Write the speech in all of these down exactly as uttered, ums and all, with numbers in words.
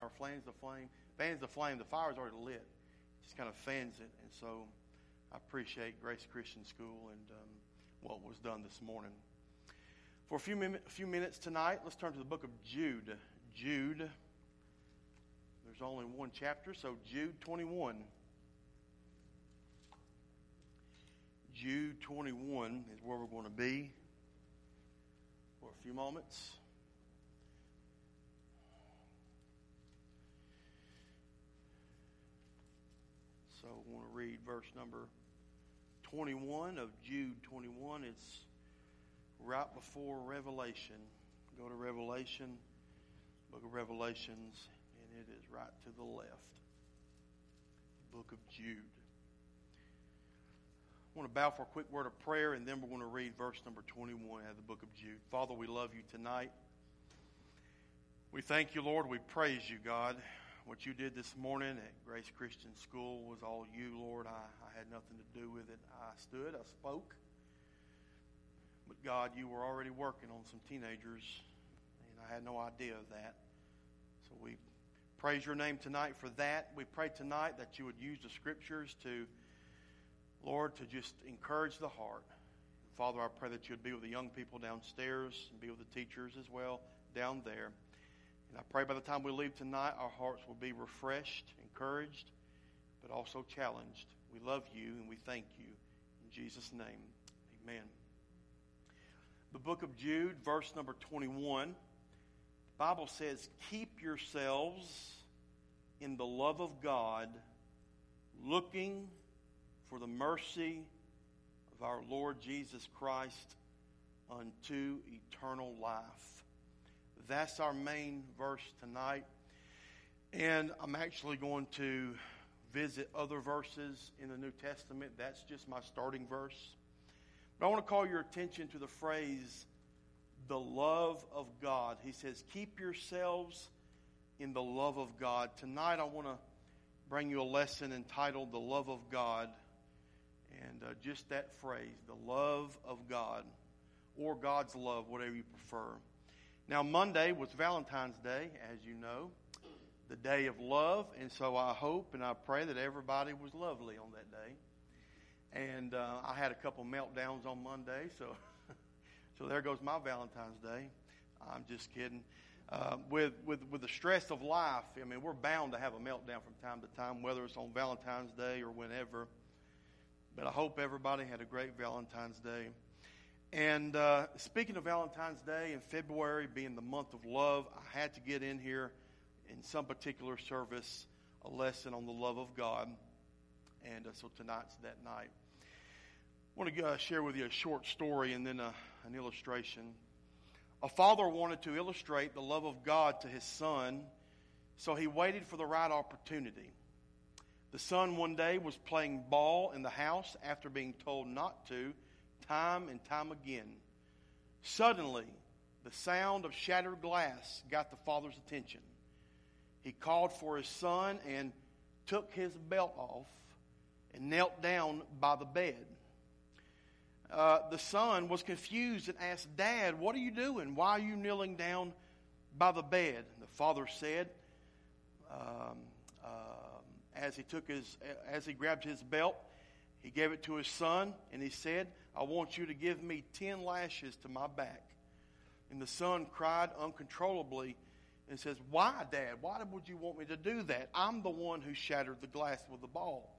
or fans the flame, fans the flame. The fire's already lit. It just kind of fans it. And so I appreciate Grace Christian School and um, what was done this morning. For a few, min- a few minutes tonight, let's turn to the book of Jude. Jude. There's only one chapter, so Jude twenty-one. Jude twenty-one is where we're going to be for a few moments. So I want to read verse number twenty-one of Jude twenty-one. It's right before Revelation. Go to Revelation, book of Revelations, and it is right to the left. Book of Jude. I want to bow for a quick word of prayer, and then we're going to read verse number twenty-one out of the book of Jude. Father, we love you tonight. We thank you, Lord. We praise you, God. What you did this morning at Grace Christian School was all you, Lord. I, I had nothing to do with it. I stood, I spoke. But God, you were already working on some teenagers, and I had no idea of that. So we praise your name tonight for that. We pray tonight that you would use the scriptures to, Lord, to just encourage the heart. Father, I pray that you would be with the young people downstairs and be with the teachers as well down there. And I pray by the time we leave tonight, our hearts will be refreshed, encouraged, but also challenged. We love you and we thank you. In Jesus' name, amen. The book of Jude, verse number twenty-one. The Bible says, keep yourselves in the love of God, looking for the mercy of our Lord Jesus Christ unto eternal life. That's our main verse tonight. And I'm actually going to visit other verses in the New Testament. That's just my starting verse. But I want to call your attention to the phrase, the love of God. He says, keep yourselves in the love of God. Tonight I want to bring you a lesson entitled The Love of God. And uh, just that phrase, the love of God, or God's love, whatever you prefer. Now, Monday was Valentine's Day, as you know, the day of love. And so I hope and I pray that everybody was lovely on that day. And uh, I had a couple meltdowns on Monday, so so there goes my Valentine's Day. I'm just kidding. Uh, with, with, with the stress of life, I mean, we're bound to have a meltdown from time to time, whether it's on Valentine's Day or whenever. But I hope everybody had a great Valentine's Day. And uh, speaking of Valentine's Day and February being the month of love, I had to get in here in some particular service a lesson on the love of God. And uh, so tonight's that night. I want to uh, share with you a short story and then a, an illustration. A father wanted to illustrate the love of God to his son, so he waited for the right opportunity. The son one day was playing ball in the house after being told not to, time and time again. Suddenly, the sound of shattered glass got the father's attention. He called for his son and took his belt off and knelt down by the bed. Uh, the son was confused and asked, "Dad, what are you doing? Why are you kneeling down by the bed?" The father said, um, uh, as he took his, as he grabbed his belt, he gave it to his son, and he said, "I want you to give me ten lashes to my back." And the son cried uncontrollably and says, "Why, Dad? Why would you want me to do that? I'm the one who shattered the glass with the ball."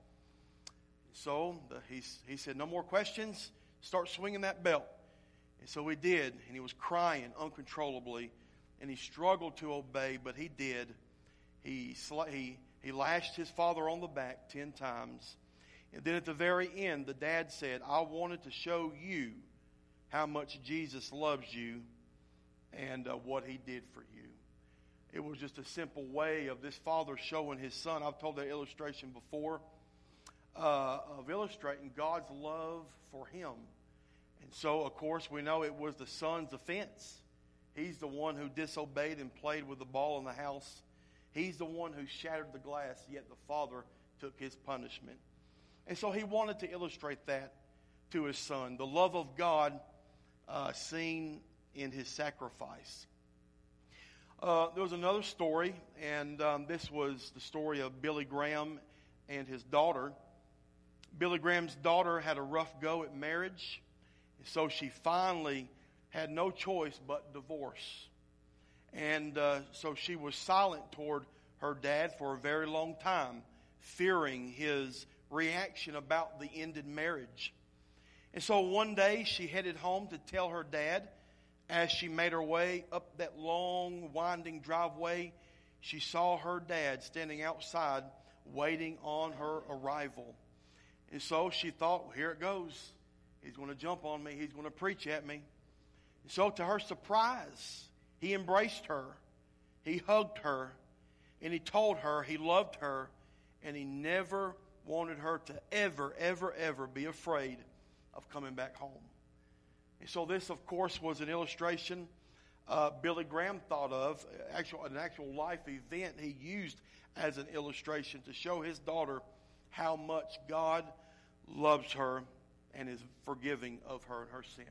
So the, he, he said, "No more questions. Start swinging that belt." And so he did, and he was crying uncontrollably, and he struggled to obey, but he did. He, he, he lashed his father on the back ten times. And then at the very end, the dad said, "I wanted to show you how much Jesus loves you and uh, what he did for you." It was just a simple way of this father showing his son. I've told that illustration before, uh, of illustrating God's love for him. And so, of course, we know it was the son's offense. He's the one who disobeyed and played with the ball in the house. He's the one who shattered the glass, yet the father took his punishment. And so he wanted to illustrate that to his son, the love of God uh, seen in his sacrifice. Uh, there was another story, and um, this was the story of Billy Graham and his daughter. Billy Graham's daughter had a rough go at marriage, so she finally had no choice but divorce. And uh, so she was silent toward her dad for a very long time, fearing his reaction about the ended marriage. And so one day she headed home to tell her dad. As she made her way up that long, winding driveway, she saw her dad standing outside waiting on her arrival. And so she thought, well, here it goes. He's going to jump on me. He's going to preach at me. And so to her surprise, he embraced her. He hugged her. And he told her he loved her. And he never wanted her to ever, ever, ever be afraid of coming back home. And so this, of course, was an illustration uh, Billy Graham thought of, actual, an actual life event he used as an illustration to show his daughter how much God loves her and is forgiving of her and her sin.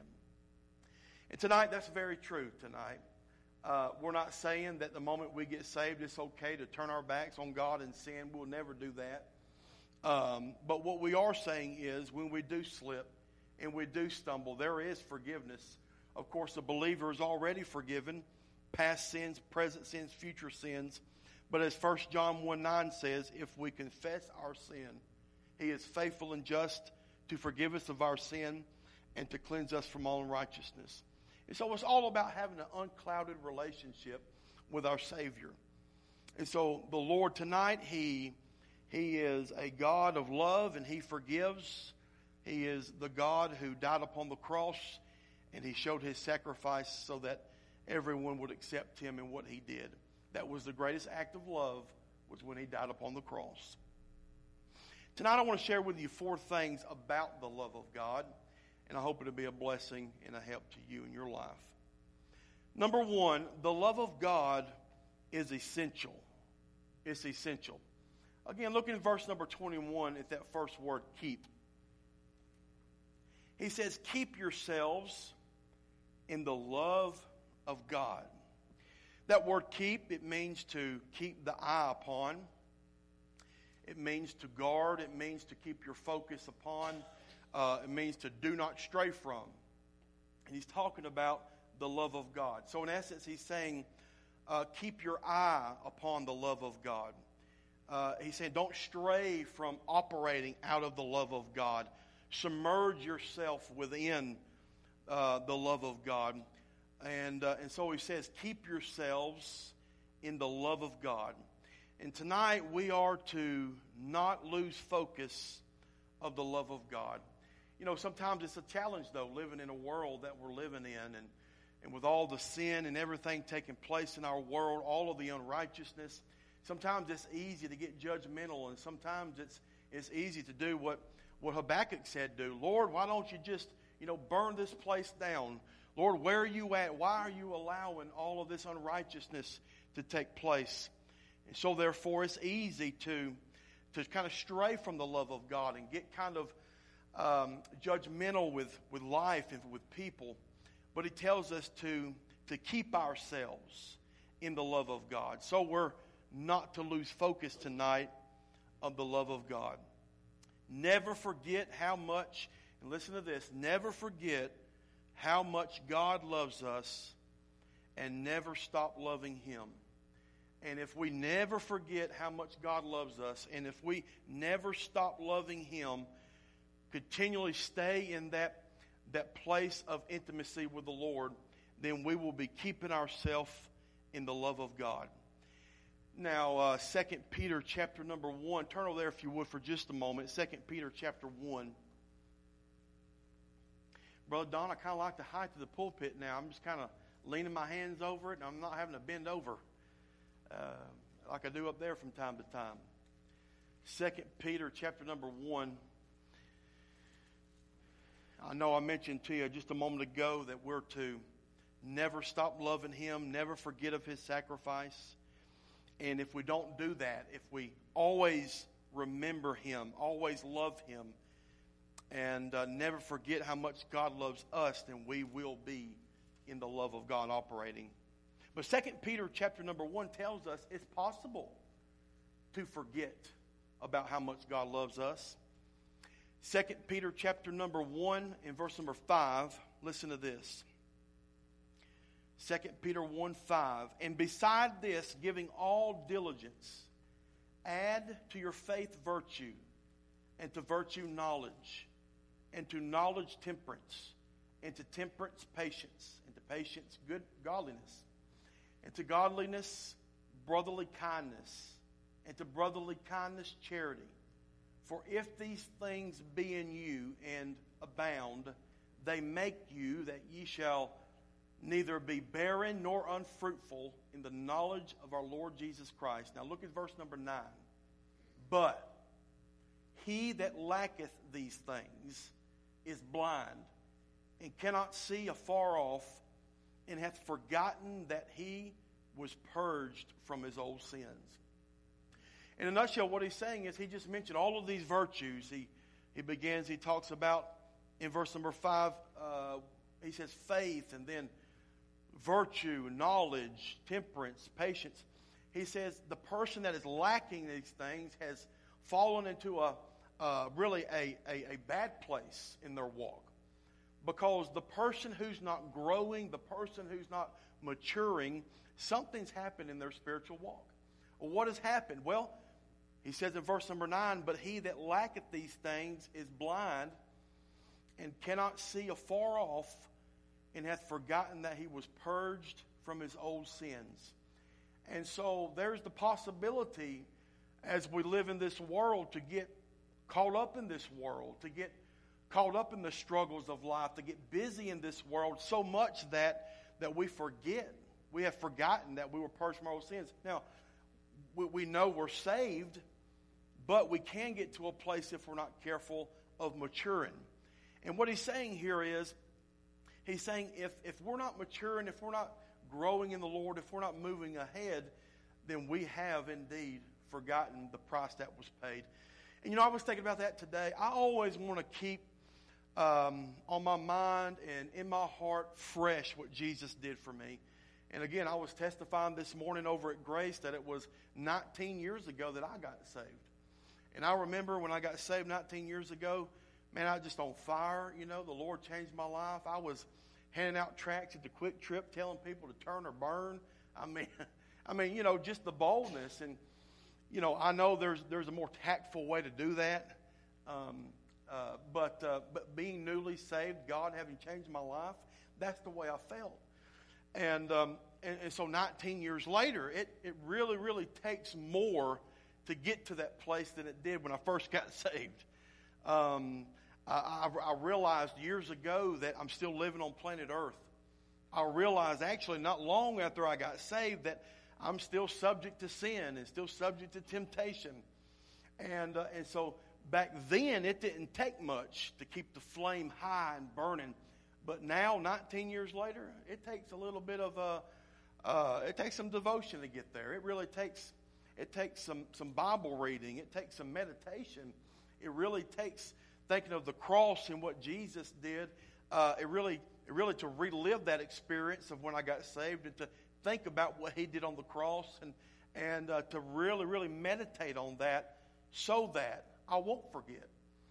And tonight, that's very true tonight. Uh, we're not saying that the moment we get saved, it's okay to turn our backs on God and sin. We'll never do that. Um, but what we are saying is when we do slip, and we do stumble, there is forgiveness. Of course, the believer is already forgiven, past sins, present sins, future sins. But as First John one nine says, if we confess our sin, he is faithful and just to forgive us of our sin and to cleanse us from all unrighteousness. And so it's all about having an unclouded relationship with our Savior. And so the Lord tonight, He, he is a God of love and He forgives. He is the God who died upon the cross, and He showed His sacrifice so that everyone would accept Him and what He did. That was the greatest act of love, was when He died upon the cross. Tonight I want to share with you four things about the love of God, and I hope it'll be a blessing and a help to you in your life. Number one, the love of God is essential. It's essential. Again, look in verse number twenty-one at that first word, keep. He says, keep yourselves in the love of God. That word keep, it means to keep the eye upon. It means to guard. It means to keep your focus upon. Uh, it means to do not stray from. And he's talking about the love of God. So in essence, he's saying, uh, keep your eye upon the love of God. Uh, he's saying, don't stray from operating out of the love of God. Submerge yourself within uh, the love of God. And, uh, and so he says, keep yourselves in the love of God. And tonight we are to not lose focus of the love of God. You know, sometimes it's a challenge, though, living in a world that we're living in. And, and with all the sin and everything taking place in our world, all of the unrighteousness, sometimes it's easy to get judgmental. And sometimes it's, it's easy to do what What Habakkuk said do. Lord, why don't you just, you know, burn this place down? Lord, where are you at? Why are you allowing all of this unrighteousness to take place? And so therefore it's easy to, to kind of stray from the love of God and get kind of um, judgmental with, with life and with people. But he tells us to, to keep ourselves in the love of God. So we're not to lose focus tonight of the love of God. Never forget how much, and listen to this, never forget how much God loves us and never stop loving Him. And if we never forget how much God loves us, and if we never stop loving Him, continually stay in that, that place of intimacy with the Lord, then we will be keeping ourselves in the love of God. Now, uh, Second Peter chapter number one. Turn over there if you would for just a moment. Second Peter chapter one. Brother Don, I kind of like the height of the pulpit now. I'm just kind of leaning my hands over it, and I'm not having to bend over uh, like I do up there from time to time. Second Peter chapter number one. I know I mentioned to you just a moment ago that we're to never stop loving Him, never forget of His sacrifice. And if we don't do that, if we always remember Him, always love Him, and uh, never forget how much God loves us, then we will be in the love of God operating. But Second Peter chapter number one tells us it's possible to forget about how much God loves us. Second Peter chapter number one and verse number five, listen to this. Second Peter one five, and beside this, giving all diligence, add to your faith virtue, and to virtue knowledge, and to knowledge temperance, and to temperance patience, and to patience good godliness, and to godliness brotherly kindness, and to brotherly kindness charity. For if these things be in you and abound, they make you that ye shall neither be barren nor unfruitful in the knowledge of our Lord Jesus Christ. Now look at verse number nine. But he that lacketh these things is blind, and cannot see afar off, and hath forgotten that he was purged from his old sins. In a nutshell, what he's saying is he just mentioned all of these virtues. He he begins, he talks about, in verse number five, uh, he says faith, and then virtue, knowledge, temperance, patience. He says the person that is lacking these things has fallen into a uh, really a, a, a bad place in their walk. Because the person who's not growing, the person who's not maturing, something's happened in their spiritual walk. Well, what has happened? Well, he says in verse number nine, but he that lacketh these things is blind, and cannot see afar off, and hath forgotten that he was purged from his old sins. And so there's the possibility, as we live in this world, to get caught up in this world, to get caught up in the struggles of life, to get busy in this world so much that, that we forget. We have forgotten that we were purged from our old sins. Now, we, we know we're saved, but we can get to a place, if we're not careful, of maturing. And what he's saying here is, he's saying if, if we're not maturing, if we're not growing in the Lord, if we're not moving ahead, then we have indeed forgotten the price that was paid. And you know, I was thinking about that today. I always want to keep um, on my mind and in my heart fresh what Jesus did for me. And again, I was testifying this morning over at Grace that it was nineteen years ago that I got saved. And I remember when I got saved nineteen years ago, man, I was just on fire. You know, the Lord changed my life. I was handing out tracts at the Quick Trip, telling people to turn or burn. I mean, I mean, you know, just the boldness. And, you know, I know there's there's a more tactful way to do that. Um, uh, but uh, but being newly saved, God having changed my life, that's the way I felt. And, um, and and so nineteen years later, it, it really, really takes more to get to that place than it did when I first got saved. Um, I, I, I realized years ago that I'm still living on planet Earth. I realized actually not long after I got saved that I'm still subject to sin and still subject to temptation. And uh, and so back then it didn't take much to keep the flame high and burning. But now, nineteen years later, it takes a little bit of a, uh, it takes some devotion to get there. It really takes, it takes some, some Bible reading. It takes some meditation. It really takes thinking of the cross and what Jesus did. Uh, it really, it really to relive that experience of when I got saved and to think about what He did on the cross and and uh, to really, really meditate on that so that I won't forget.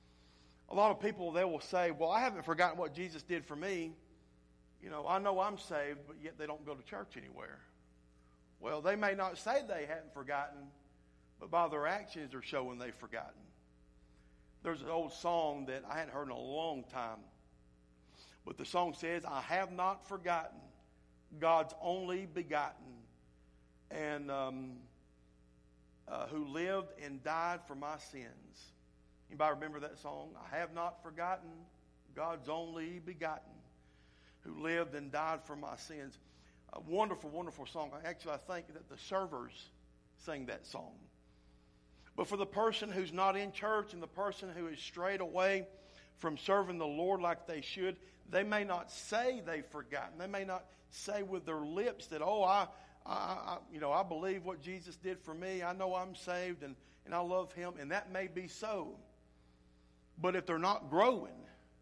A lot of people, they will say, well, I haven't forgotten what Jesus did for me. You know, I know I'm saved, but yet they don't go to church anywhere. Well, they may not say they hadn't forgotten, but by their actions they're showing they've forgotten. There's an old song that I hadn't heard in a long time. But the song says, I have not forgotten God's only begotten, and um, uh, who lived and died for my sins. Anybody remember that song? I have not forgotten God's only begotten, who lived and died for my sins. A wonderful, wonderful song. Actually, I think that the servers sang that song. But for the person who's not in church and the person who is strayed away from serving the Lord like they should, they may not say they've forgotten. They may not say with their lips that, oh, I, I, I you know, I believe what Jesus did for me. I know I'm saved and, and I love Him. And that may be so. But if they're not growing,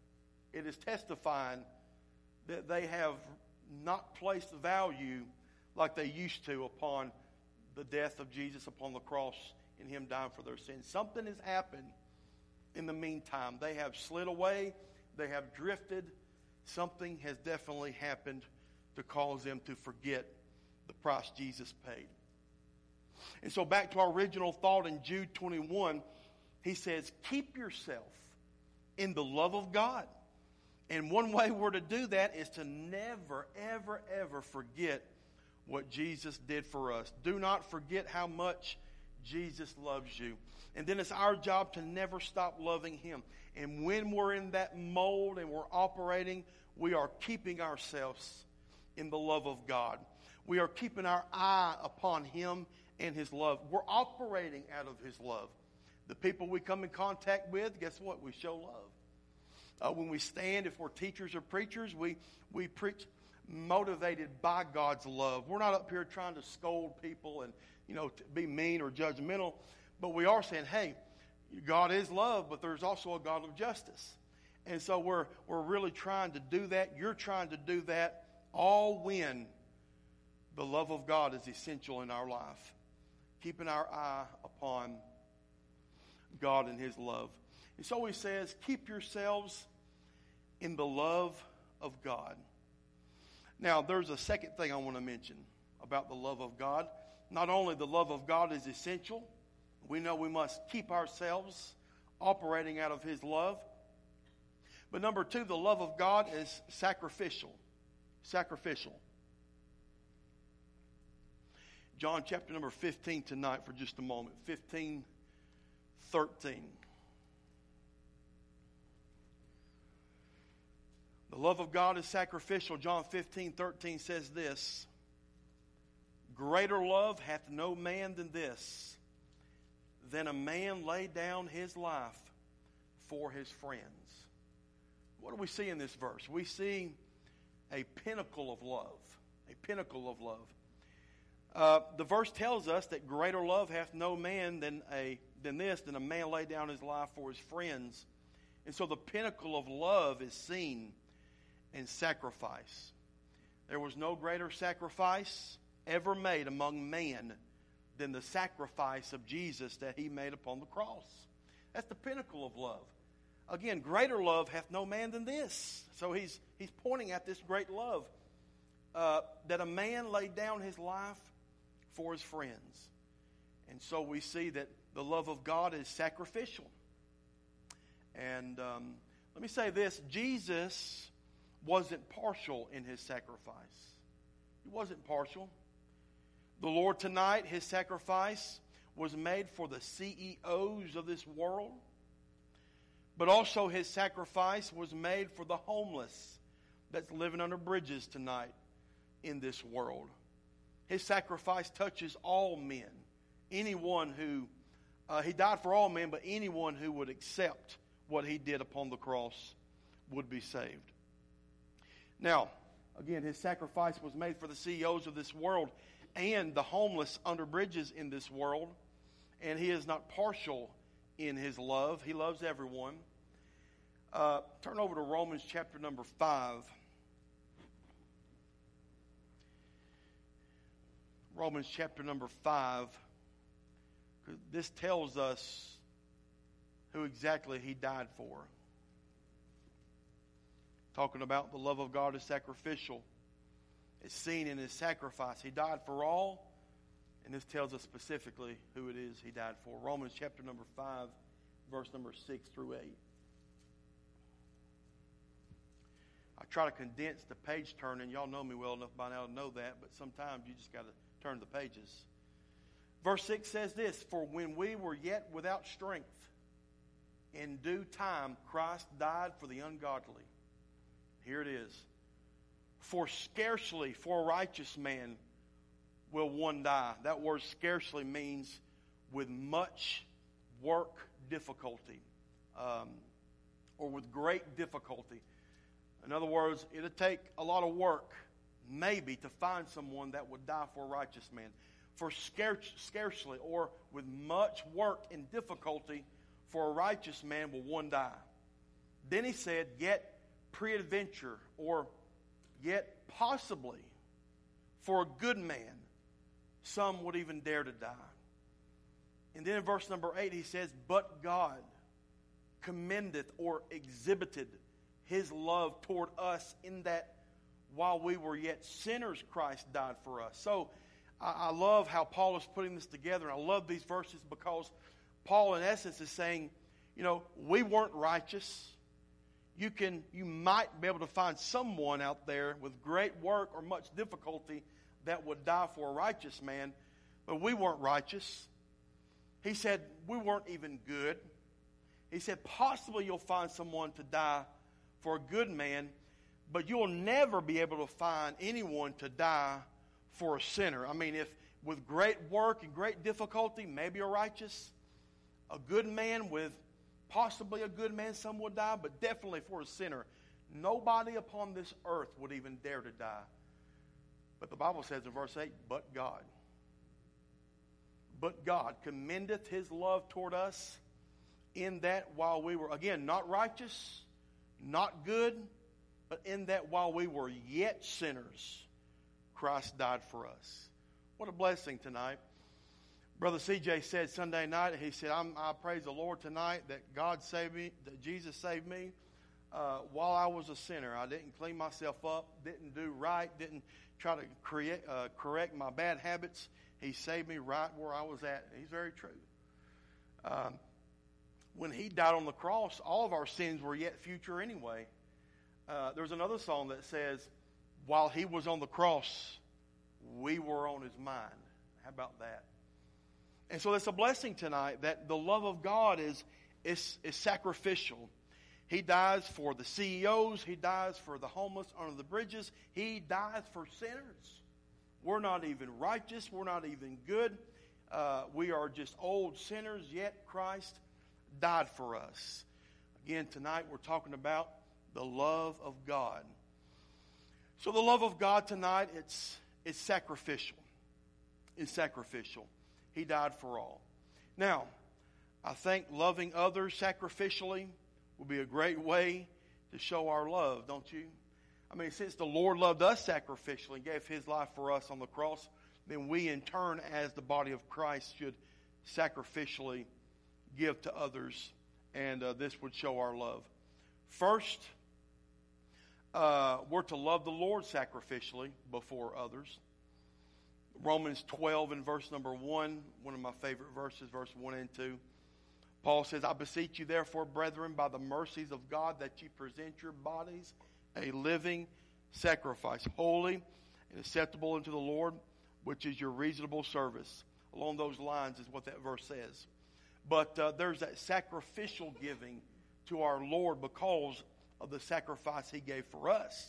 it is testifying that they have not placed value like they used to upon the death of Jesus upon the cross and Him dying for their sins. Something has happened in the meantime. They have slid away. They have drifted. Something has definitely happened to cause them to forget the price Jesus paid. And so back to our original thought in Jude twenty-one, he says, keep yourself in the love of God. And one way we're to do that is to never, ever, ever forget what Jesus did for us. Do not forget how much Jesus loves you. And then it's our job to never stop loving Him. And when we're in that mold and we're operating, we are keeping ourselves in the love of God. We are keeping our eye upon Him and His love. We're operating out of His love. The people we come in contact with, guess what? We show love. Uh, when we stand, if we're teachers or preachers, we, we preach motivated by God's love. We're not up here trying to scold people and, you know, to be mean or judgmental, but we are saying, hey, God is love, but there's also a God of justice. And so we're we're really trying to do that. You're trying to do that, all when the love of God is essential in our life. Keeping our eye upon God and His love. And so He says, keep yourselves in the love of God. Now, there's a second thing I want to mention about the love of God. Not only the love of God is essential, we know we must keep ourselves operating out of His love. But number two, the love of God is sacrificial. Sacrificial. John chapter number fifteen tonight for just a moment. fifteen, thirteen. The love of God is sacrificial. John fifteen, thirteen says this. Greater love hath no man than this, than a man lay down his life for his friends. What do we see in this verse? We see a pinnacle of love. A pinnacle of love. Uh, the verse tells us that greater love hath no man than a than this, than a man lay down his life for his friends. And so the pinnacle of love is seen in sacrifice. There was no greater sacrifice ever made among man than the sacrifice of Jesus that He made upon the cross. That's the pinnacle of love. Again, greater love hath no man than this. So he's he's pointing at this great love. Uh, that a man laid down his life for his friends. And so we see that the love of God is sacrificial. And um, let me say this. Jesus wasn't partial in His sacrifice. He wasn't partial. The Lord tonight, His sacrifice was made for the C E Os of this world. But also His sacrifice was made for the homeless that's living under bridges tonight in this world. His sacrifice touches all men. Anyone who, uh, He died for all men, but anyone who would accept what He did upon the cross would be saved. Now, again, His sacrifice was made for the C E Os of this world and the homeless under bridges in this world. And He is not partial in His love. He loves everyone. Uh, turn over to Romans chapter number five. Romans chapter number five. This tells us who exactly He died for. Talking about the love of God is sacrificial. It's seen in His sacrifice. He died for all. And this tells us specifically who it is He died for. Romans chapter number five, verse number six through eight. I try to condense the page turning. Y'all know me well enough by now to know that, but sometimes you just got to turn the pages. Verse six says this, for when we were yet without strength, in due time Christ died for the ungodly. Here it is. For scarcely for a righteous man will one die. That word scarcely means with much work difficulty, um, or with great difficulty. In other words, it'll take a lot of work, maybe, to find someone that would die for a righteous man. For scarce, scarcely, or with much work and difficulty, for a righteous man will one die. Then he said, yet peradventure, or yet possibly, for a good man, some would even dare to die. And then in verse number eight, he says, but God commendeth or exhibited his love toward us in that while we were yet sinners, Christ died for us. So I, I love how Paul is putting this together. And I love these verses because Paul, in essence, is saying, you know, we weren't righteous. You can, you might be able to find someone out there with great work or much difficulty that would die for a righteous man, but we weren't righteous. He said we weren't even good. He said possibly you'll find someone to die for a good man, but you'll never be able to find anyone to die for a sinner. I mean, if with great work and great difficulty, maybe a righteous, a good man with possibly a good man, some would die, but definitely for a sinner. Nobody upon this earth would even dare to die. But the Bible says in verse eight, but God. But God commendeth his love toward us in that while we were, again, not righteous, not good, but in that while we were yet sinners, Christ died for us. What a blessing tonight. Brother C J said Sunday night, he said, I'm, I praise the Lord tonight that God saved me, that Jesus saved me uh, while I was a sinner. I didn't clean myself up, didn't do right, didn't try to create, uh, correct my bad habits. He saved me right where I was at. He's very true. Um, when he died on the cross, all of our sins were yet future anyway. Uh, there's another song that says, while he was on the cross, we were on his mind. How about that? And so it's a blessing tonight that the love of God is, is, is sacrificial. He dies for the C E Os. He dies for the homeless under the bridges. He dies for sinners. We're not even righteous. We're not even good. Uh, we are just old sinners, yet Christ died for us. Again, tonight we're talking about the love of God. So the love of God tonight, it's, it's sacrificial. It's sacrificial. He died for all. Now, I think loving others sacrificially will be a great way to show our love, don't you? I mean, since the Lord loved us sacrificially and gave his life for us on the cross, then we in turn, as the body of Christ, should sacrificially give to others, and uh, this would show our love. First, uh, we're to love the Lord sacrificially before others. Romans twelve and verse number one, one of my favorite verses, verse one and two. Paul says, I beseech you therefore, brethren, by the mercies of God, that ye present your bodies a living sacrifice, holy and acceptable unto the Lord, which is your reasonable service. Along those lines is what that verse says. But uh, there's that sacrificial giving to our Lord because of the sacrifice he gave for us.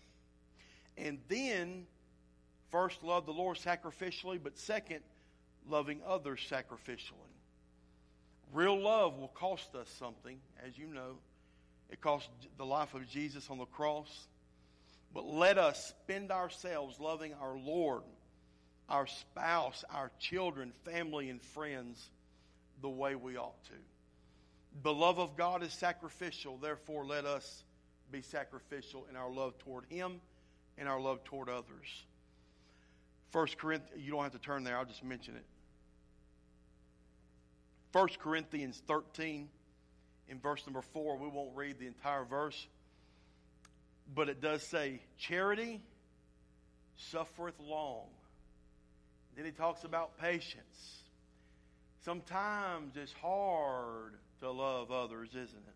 And then, first, love the Lord sacrificially, but second, loving others sacrificially. Real love will cost us something, as you know. It cost the life of Jesus on the cross. But let us spend ourselves loving our Lord, our spouse, our children, family, and friends the way we ought to. The love of God is sacrificial. Therefore, let us be sacrificial in our love toward him and our love toward others. First Corinthians, you don't have to turn there, I'll just mention it. First Corinthians thirteen, in verse number four, we won't read the entire verse, but it does say, charity suffereth long. Then he talks about patience. Sometimes it's hard to love others, isn't it?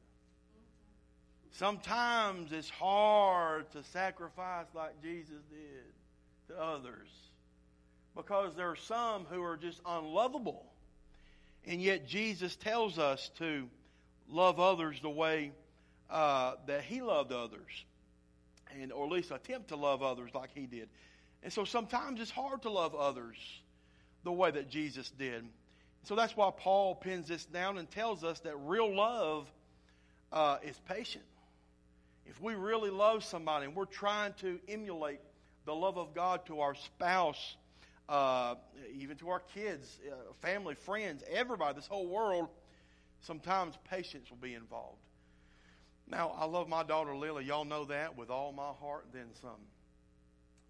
Sometimes it's hard to sacrifice like Jesus did to others, because there are some who are just unlovable. And yet Jesus tells us to love others the way uh, that he loved others, and or at least attempt to love others like he did. And so sometimes it's hard to love others the way that Jesus did. So that's why Paul pins this down and tells us that real love uh, is patient. If we really love somebody and we're trying to emulate the love of God to our spouse, uh, even to our kids, uh, family, friends, everybody, this whole world, sometimes patience will be involved. Now, I love my daughter Lily. Y'all know that with all my heart, then some.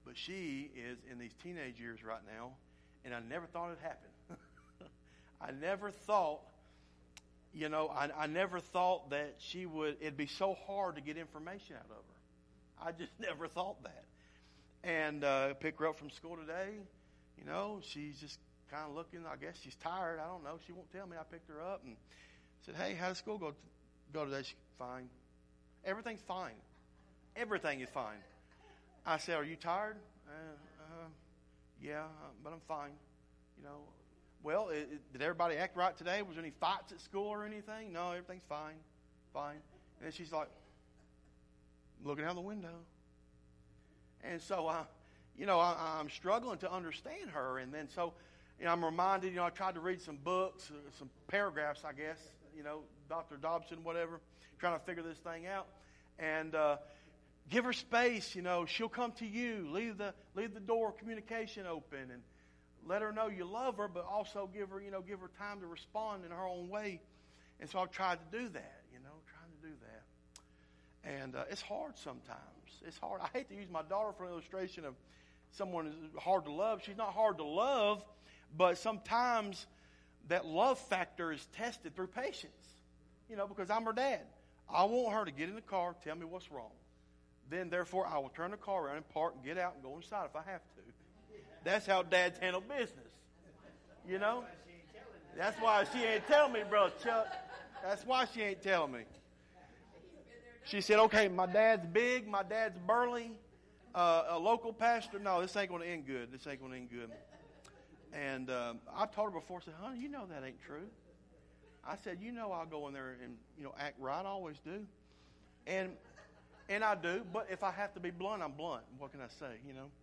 But she is in these teenage years right now, and I never thought it'd happen. I never thought, you know, I, I never thought that she would, it'd be so hard to get information out of her. I just never thought that. And uh, pick her up from school today, you know, she's just kind of looking, I guess she's tired. I don't know. She won't tell me. I picked her up and said, hey, how did school go, go today? She, fine. Everything's fine. Everything is fine. I said, are you tired? Uh, uh, yeah, uh, but I'm fine. You know, well, it, it, did everybody act right today? Was there any fights at school or anything? No, everything's fine. Fine. And then she's like, looking out the window. And so, uh, you know, I, I'm struggling to understand her. And then so, you know, I'm reminded, you know, I tried to read some books, uh, some paragraphs, I guess, you know, Doctor Dobson, whatever, trying to figure this thing out. And uh, give her space, you know, she'll come to you. Leave the leave the door of communication open and let her know you love her, but also give her, you know, give her time to respond in her own way. And so I've tried to do that, you know, trying to do that. And uh, it's hard sometimes. It's hard. I hate to use my daughter for an illustration of someone who's hard to love. She's not hard to love, but sometimes that love factor is tested through patience. You know, because I'm her dad. I want her to get in the car, tell me what's wrong. Then, therefore, I will turn the car around and park and get out and go inside if I have to. That's how dads handle business. You know? That's why she ain't telling me, Brother Chuck. That's why she ain't telling me. She said, okay, my dad's big, my dad's burly, uh, a local pastor. No, this ain't going to end good. This ain't going to end good. And um, I told her before, I said, honey, you know that ain't true. I said, you know I'll go in there and, you know, act right. I always do. And and I do. But if I have to be blunt, I'm blunt. What can I say, you know?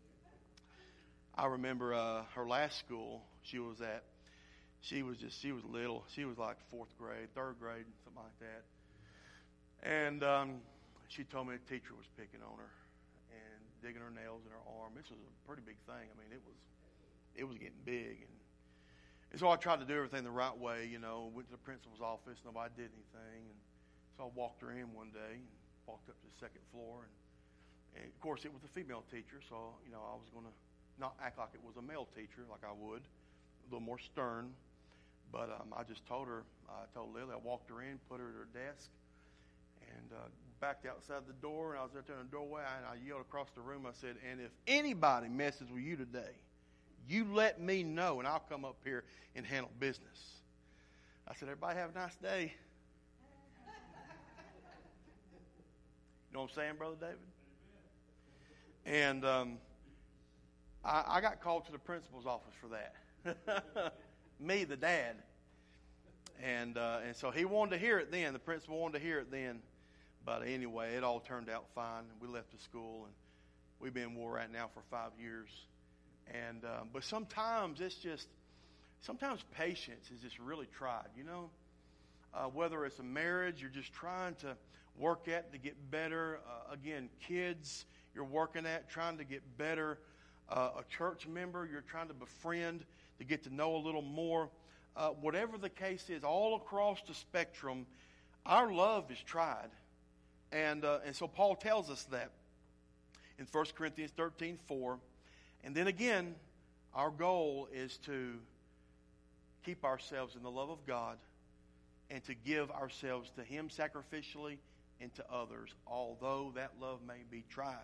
I remember uh, her last school she was at. She was just, she was little. She was like fourth grade, third grade, something like that. And um, she told me the teacher was picking on her and digging her nails in her arm. This was a pretty big thing. I mean, it was it was getting big. And, and so I tried to do everything the right way, you know. Went to the principal's office. Nobody did anything. And so I walked her in one day and walked up to the second floor. And, and of course, it was a female teacher. So, you know, I was going to not act like it was a male teacher like I would. A little more stern. But um, I just told her, I told Lily, I walked her in, put her at her desk. And uh, backed outside the door, and I was there in the doorway, and I yelled across the room. I said, and if anybody messes with you today, you let me know, and I'll come up here and handle business. I said, everybody have a nice day. You know what I'm saying, Brother David? And um, I, I got called to the principal's office for that. Me, the dad. And uh, and so he wanted to hear it then. The principal wanted to hear it then. But anyway, it all turned out fine. We left the school, and we've been in war right now for five years. And um, but sometimes it's just, sometimes patience is just really tried, you know. Uh, whether it's a marriage, you're just trying to work at to get better. Uh, again, kids, you're working at trying to get better. Uh, a church member, you're trying to befriend to get to know a little more. Uh, whatever the case is, all across the spectrum, our love is tried. And uh, and so Paul tells us that in First Corinthians thirteen four. And then again, our goal is to keep ourselves in the love of God and to give ourselves to Him sacrificially and to others, although that love may be tried.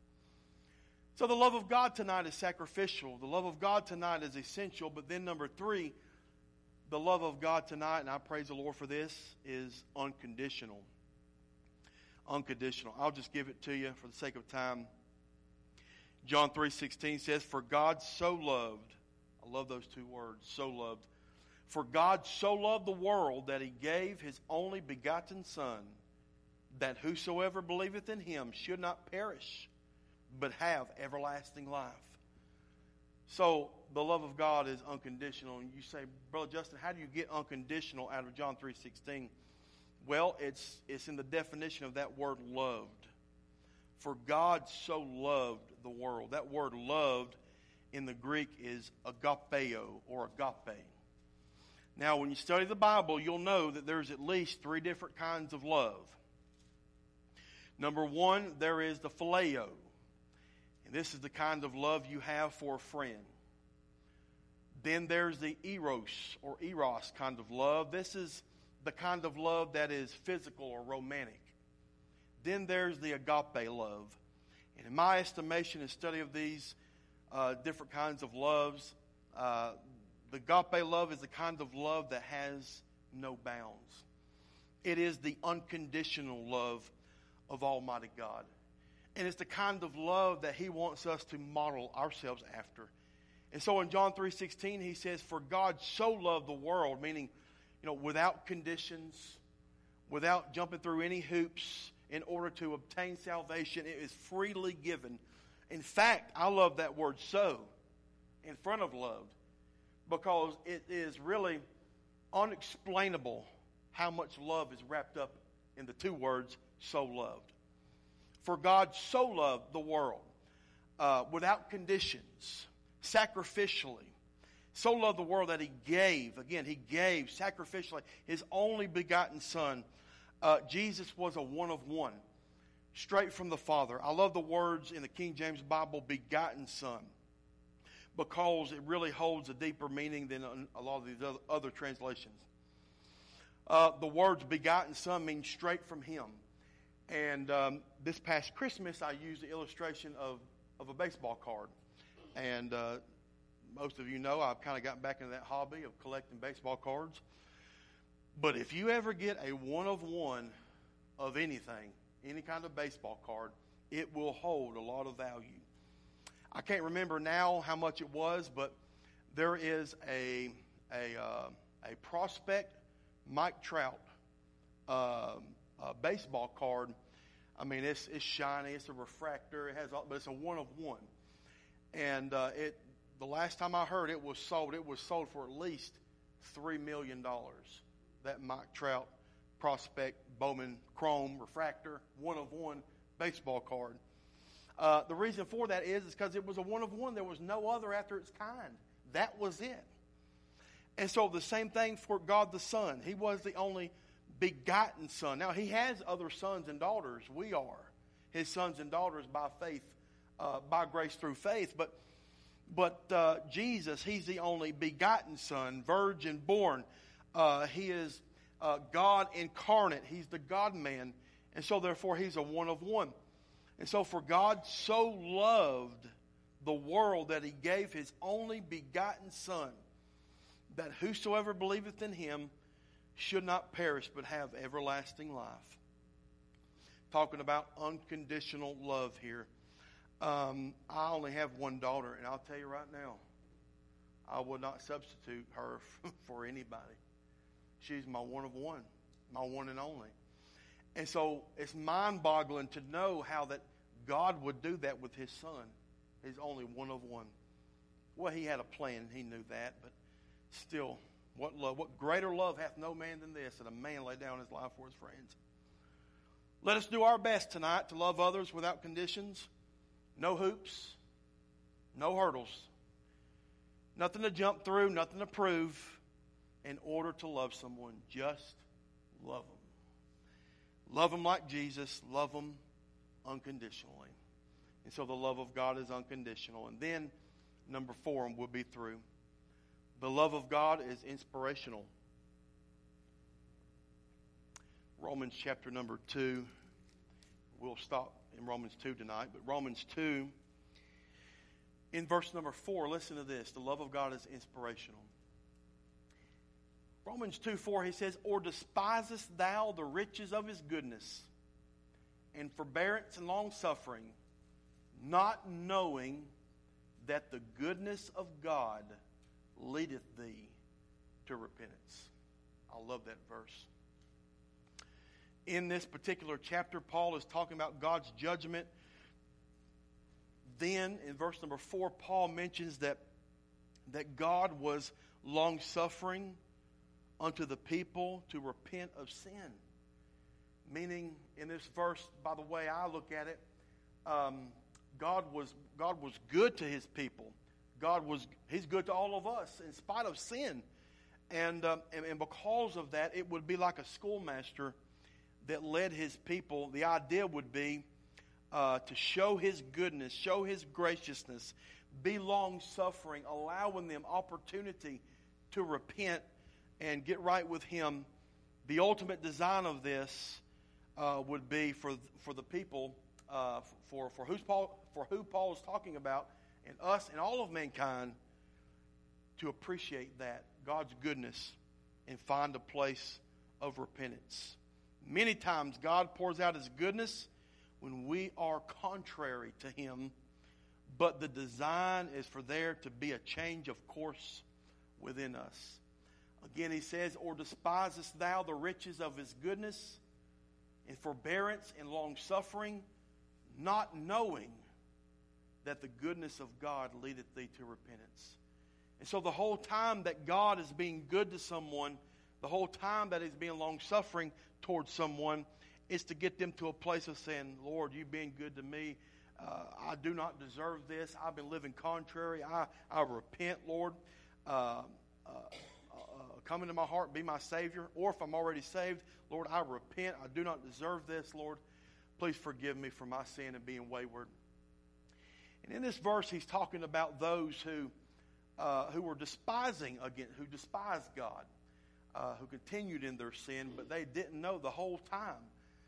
So the love of God tonight is sacrificial. The love of God tonight is essential. But then number three, the love of God tonight, and I praise the Lord for this, is unconditional. Unconditional. I'll just give it to you for the sake of time. John three sixteen says, for God so loved, I love those two words, so loved. For God so loved the world that He gave His only begotten Son, that whosoever believeth in Him should not perish, but have everlasting life. So the love of God is unconditional. And you say, Brother Justin, how do you get unconditional out of John three sixteen? Well, it's it's in the definition of that word loved. For God so loved the world. That word loved in the Greek is agapeo or agape. Now, when you study the Bible, you'll know that there's at least three different kinds of love. Number one, there is the phileo. And this is the kind of love you have for a friend. Then there's the eros or eros kind of love. This is the kind of love that is physical or romantic. Then there's the agape love. And in my estimation and study of these uh, different kinds of loves, uh, the agape love is the kind of love that has no bounds. It is the unconditional love of Almighty God. And it's the kind of love that He wants us to model ourselves after. And so in John three sixteen, He says, "For God so loved the world," meaning, you know, without conditions, without jumping through any hoops in order to obtain salvation. It is freely given. In fact, I love that word "so" in front of "loved," because it is really unexplainable how much love is wrapped up in the two words "so loved." For God so loved the world uh, without conditions, sacrificially. So loved the world that He gave, again, He gave sacrificially His only begotten Son. Uh, Jesus was a one of one, straight from the Father. I love the words in the King James Bible, begotten Son, because it really holds a deeper meaning than a lot of these other, other translations. Uh, the words begotten Son mean straight from Him. And um, this past Christmas, I used the illustration of, of a baseball card. And uh, most of you know I've kind of gotten back into that hobby of collecting baseball cards. But if you ever get a one-of-one of anything, any kind of baseball card, it will hold a lot of value. I can't remember now how much it was, but there is a a, uh, a prospect Mike Trout uh, uh, baseball card. I mean, it's it's shiny, it's a refractor, it has, all, but it's a one-of-one. And uh, it the last time I heard it was sold, it was sold for at least three million dollars. That Mike Trout prospect Bowman Chrome refractor one-of-one baseball card. Uh, the reason for that is is because it was a one-of-one. There was no other after its kind. That was it. And so the same thing for God the Son. He was the only begotten Son. Now, He has other sons and daughters. We are His sons and daughters by faith, uh, by grace through faith. But but uh, Jesus, He's the only begotten Son, virgin born. Uh, he is uh, God incarnate. He's the God-man. And so, therefore, He's a one-of-one. And so, for God so loved the world that He gave His only begotten Son, that whosoever believeth in Him should not perish but have everlasting life. Talking about unconditional love here. Um, I only have one daughter, and I'll tell you right now, I would not substitute her for anybody. She's my one of one, my one and only. And so it's mind-boggling to know how that God would do that with His Son, His only one of one. Well, He had a plan, He knew that, but still, what love, what greater love hath no man than this, that a man lay down his life for his friends. Let us do our best tonight to love others without conditions, no hoops, no hurdles, nothing to jump through, nothing to prove. In order to love someone, just love them. Love them like Jesus. Love them unconditionally. And so the love of God is unconditional. And then, number four, and we'll be through. The love of God is inspirational. Romans chapter number two. We'll stop in Romans two tonight. But Romans two, in verse number four, listen to this. The love of God is inspirational. Romans two four, he says, "Or despisest thou the riches of His goodness and forbearance and long-suffering, not knowing that the goodness of God leadeth thee to repentance?" I love that verse. In this particular chapter, Paul is talking about God's judgment. Then, in verse number four, Paul mentions that, that God was long-suffering unto the people to repent of sin. Meaning, in this verse, by the way I look at it, um, God was God was good to His people. God was He's good to all of us in spite of sin, and um, and, and because of that, it would be like a schoolmaster that led his people. The idea would be uh, to show His goodness, show His graciousness, be long-suffering, allowing them opportunity to repent and get right with Him. The ultimate design of this uh, would be for for the people, uh, for for who's Paul for who Paul is talking about, and us and all of mankind, to appreciate that God's goodness and find a place of repentance. Many times God pours out His goodness when we are contrary to Him, but the design is for there to be a change of course within us. Again, he says, or despisest thou the riches of His goodness and forbearance and long-suffering, not knowing that the goodness of God leadeth thee to repentance. And so the whole time that God is being good to someone, the whole time that He's being long-suffering towards someone, is to get them to a place of saying, Lord, you've been good to me. Uh, I do not deserve this. I've been living contrary. I, I repent, Lord. Uh, uh, Come into my heart, be my Savior. Or if I'm already saved, Lord, I repent. I do not deserve this, Lord. Please forgive me for my sin and being wayward. And in this verse, he's talking about those who uh, who were despising again, who despised God, uh, who continued in their sin, but they didn't know the whole time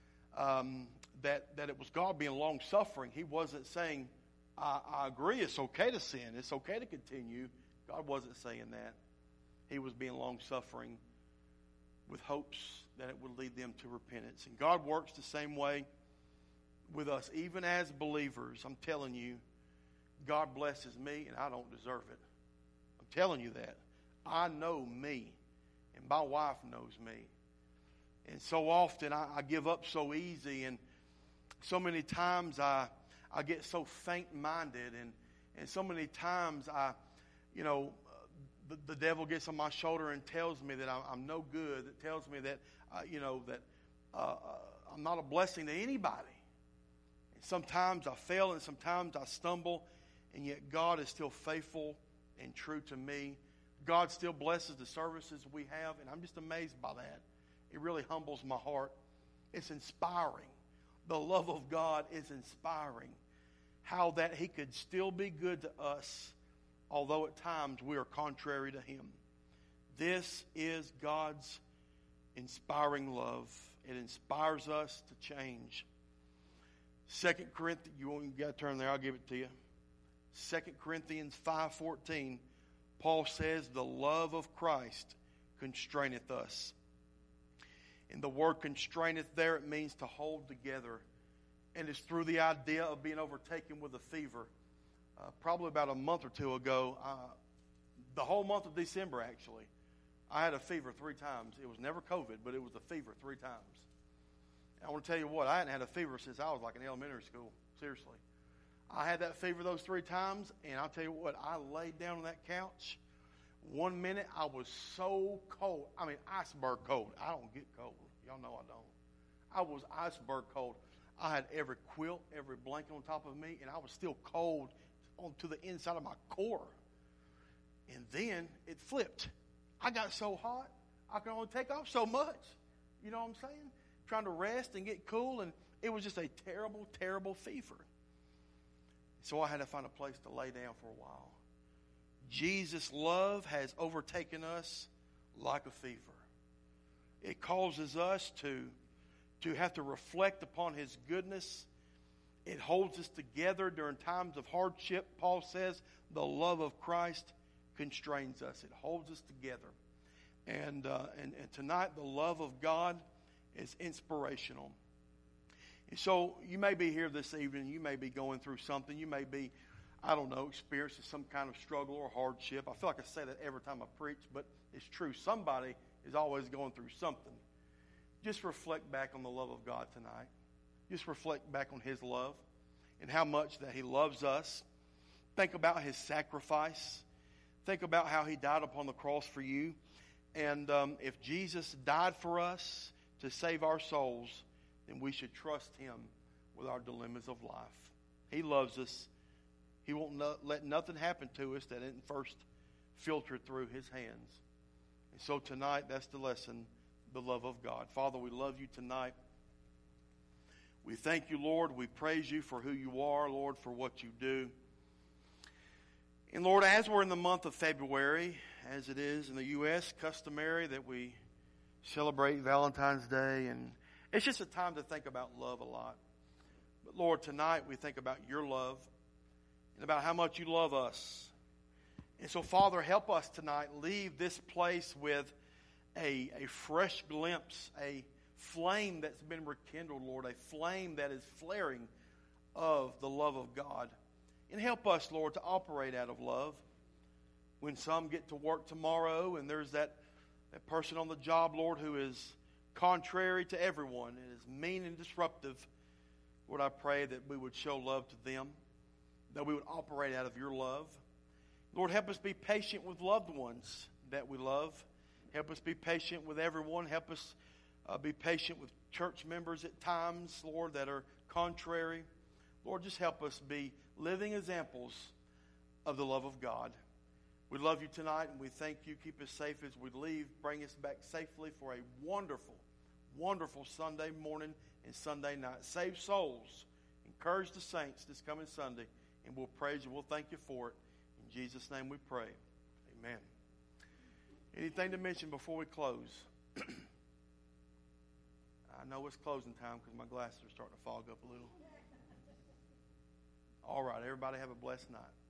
um, that that it was God being long suffering. He wasn't saying, I, "I agree, it's okay to sin, it's okay to continue." God wasn't saying that. He was being long-suffering with hopes that it would lead them to repentance. And God works the same way with us. Even as believers, I'm telling you, God blesses me and I don't deserve it. I'm telling you that. I know me and my wife knows me. And so often I, I give up so easy, and so many times I I get so faint-minded, and, and so many times I, you know, The, the devil gets on my shoulder and tells me that I'm, I'm no good. That tells me that, uh, you know, that uh, uh, I'm not a blessing to anybody. And sometimes I fail and sometimes I stumble, and yet God is still faithful and true to me. God still blesses the services we have, and I'm just amazed by that. It really humbles my heart. It's inspiring. The love of God is inspiring. How that He could still be good to us, although at times we are contrary to Him. This is God's inspiring love. It inspires us to change. Second Corinthians, you got to turn there, I'll give it to you. Second Corinthians five fourteen, Paul says, the love of Christ constraineth us. And the word constraineth there, it means to hold together. And it's through the idea of being overtaken with a fever. Uh, probably about a month or two ago, uh, the whole month of December, actually, I had a fever three times. It was never COVID, but it was a fever three times. And I want to tell you what, I hadn't had a fever since I was like in elementary school. Seriously. I had that fever those three times, and I'll tell you what, I laid down on that couch. One minute, I was so cold. I mean, iceberg cold. I don't get cold. Y'all know I don't. I was iceberg cold. I had every quilt, every blanket on top of me, and I was still cold on to the inside of my core. And then it flipped. I got so hot, I could only take off so much. You know what I'm saying? Trying to rest and get cool, and it was just a terrible, terrible fever. So I had to find a place to lay down for a while. Jesus' love has overtaken us like a fever. It causes us to, to have to reflect upon His goodness. It holds us together during times of hardship. Paul says the love of Christ constrains us. It holds us together. And, uh, and, and tonight, the love of God is inspirational. And so you may be here this evening. You may be going through something. You may be, I don't know, experiencing some kind of struggle or hardship. I feel like I say that every time I preach, but it's true. Somebody is always going through something. Just reflect back on the love of God tonight. Just reflect back on His love and how much that He loves us. Think about His sacrifice. Think about how He died upon the cross for you. And um, if Jesus died for us to save our souls, then we should trust Him with our dilemmas of life. He loves us. He won't no, let nothing happen to us that isn't first filtered through His hands. And so tonight, that's the lesson, the love of God. Father, we love You tonight. We thank you, Lord. We praise you for who you are, Lord, for what you do. And Lord, as we're in the month of February, as it is in the U S customary that we celebrate Valentine's Day, and it's just a time to think about love a lot. But Lord, tonight we think about your love and about how much you love us. And so, Father, help us tonight leave this place with a, a fresh glimpse, a flame that's been rekindled, Lord, a flame that is flaring of the love of God. And help us, Lord, to operate out of love. When some get to work tomorrow and there's that, that person on the job, Lord, who is contrary to everyone and is mean and disruptive, Lord, I pray that we would show love to them, that we would operate out of your love. Lord, help us be patient with loved ones that we love. Help us be patient with everyone. Help us uh, be patient with church members at times, Lord, that are contrary. Lord, just help us be living examples of the love of God. We love you tonight, and we thank you. Keep us safe as we leave. Bring us back safely for a wonderful, wonderful Sunday morning and Sunday night. Save souls. Encourage the saints this coming Sunday, and we'll praise you. We'll thank you for it. In Jesus' name we pray. Amen. Anything to mention before we close? I know it's closing time because my glasses are starting to fog up a little. All right, everybody have a blessed night.